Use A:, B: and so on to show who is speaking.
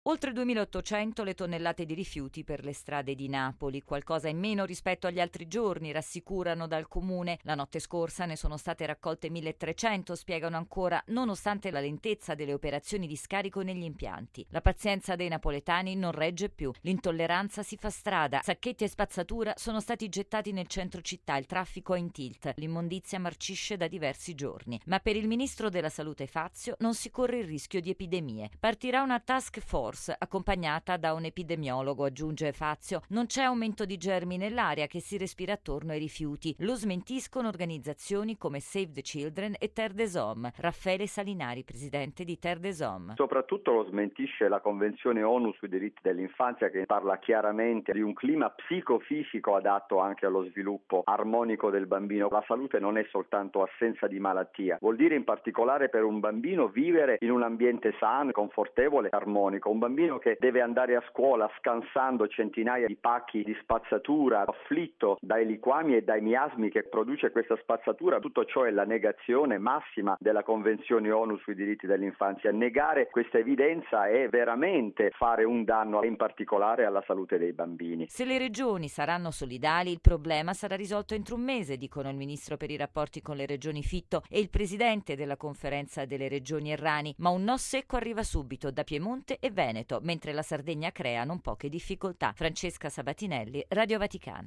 A: Oltre 2.800 le tonnellate di rifiuti per le strade di Napoli, qualcosa in meno rispetto agli altri giorni, rassicurano dal comune. La notte scorsa ne sono state raccolte 1.300, spiegano ancora, nonostante la lentezza delle operazioni di scarico negli impianti. La pazienza dei napoletani non regge più, l'intolleranza si fa strada, sacchetti e spazzatura sono stati gettati nel centro città, il traffico è in tilt, l'immondizia marcisce da diversi giorni. Ma per il ministro della Salute Fazio non si corre il rischio di epidemie. Partirà una task force accompagnata da un epidemiologo, aggiunge Fazio. Non c'è aumento di germi nell'aria che si respira attorno ai rifiuti. Lo smentiscono organizzazioni come Save the Children e Terre des Hommes. Raffaele Salinari, presidente di Terre des Hommes.
B: Soprattutto lo smentisce la Convenzione ONU sui diritti dell'infanzia, che parla chiaramente di un clima psicofisico adatto anche allo sviluppo armonico del bambino. La salute non è soltanto assenza di malattia, vuol dire in particolare per un bambino vivere in un ambiente sano, confortevole, armonico. Un bambino che deve andare a scuola scansando centinaia di pacchi di spazzatura, afflitto dai liquami e dai miasmi che produce questa spazzatura, tutto ciò è la negazione massima della Convenzione ONU sui diritti dell'infanzia. Negare questa evidenza è veramente fare un danno, in particolare alla salute dei bambini.
A: Se le regioni saranno solidali, il problema sarà risolto entro un mese, dicono il ministro per i rapporti con le regioni Fitto e il presidente della conferenza delle regioni Errani, ma un no secco arriva subito da Piemonte e Veneto, mentre la Sardegna crea non poche difficoltà. Francesca Sabatinelli, Radio Vaticana.